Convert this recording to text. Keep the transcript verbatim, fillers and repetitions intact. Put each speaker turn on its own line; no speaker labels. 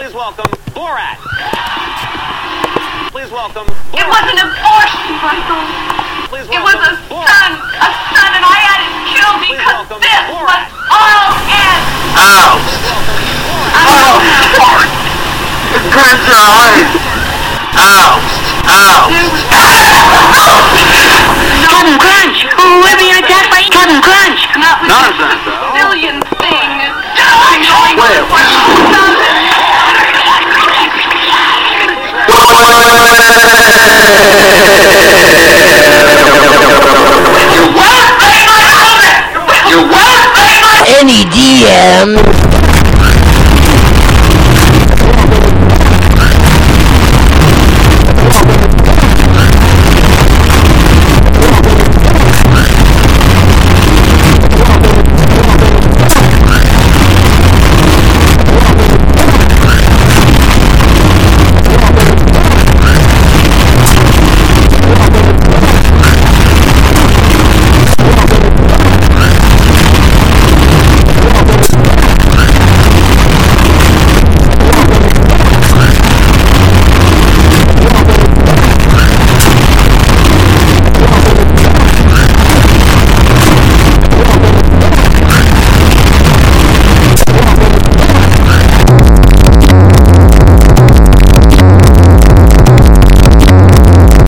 Please welcome Borat. Please welcome Borat.
It was an abortion, Michael.
Please
It
welcome
was a
Borat.
son, a son, and I had him killed
Please
because
welcome
this
Borat.
was all in.
Ow!
Oh!
It burns your eyes! Ow! Ow!
Captain Crunch! Oh, we're being attacked by Captain Crunch!
Not with
Nonsense,
this
Al.
civilian thing.
Wait. You won't break my helmet! You won't break my...
Any D M